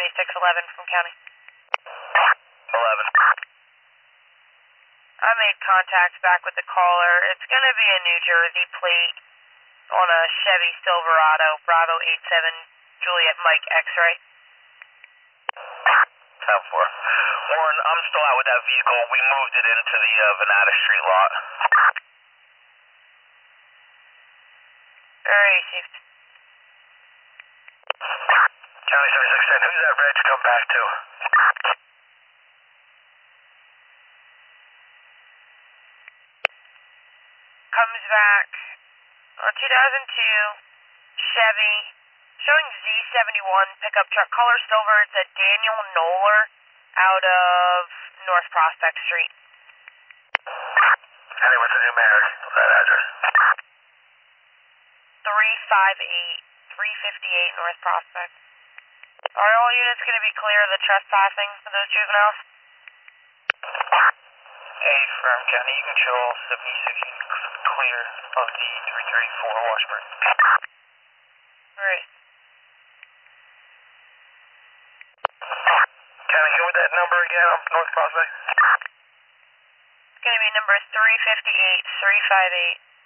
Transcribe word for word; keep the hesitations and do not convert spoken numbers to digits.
seventy-six eleven from county. eleven. I made contact back with the caller. It's going to be a New Jersey plate on a Chevy Silverado, Bravo eight seven Juliet Mike X-ray. ten four. Warren, I'm still out with that vehicle. We moved it into the uh, Venata Street lot. Very received. County seventy-six ten, who's that reg come back to? Comes back on two thousand two Chevy, showing Z seventy-one pickup truck, color silver. It's a Daniel Knoller out of North Prospect Street. County, what's the numeric of that address? three fifty-eight, three fifty-eight North Prospect. Are all units going to be clear of the trespassing for those juveniles? Hey, Firm County, you can show all seventy-six units clear of the three thirty-four Washburn. Great. County, give me that number again on North Prospect. It's going to be number three fifty-eight, three fifty-eight.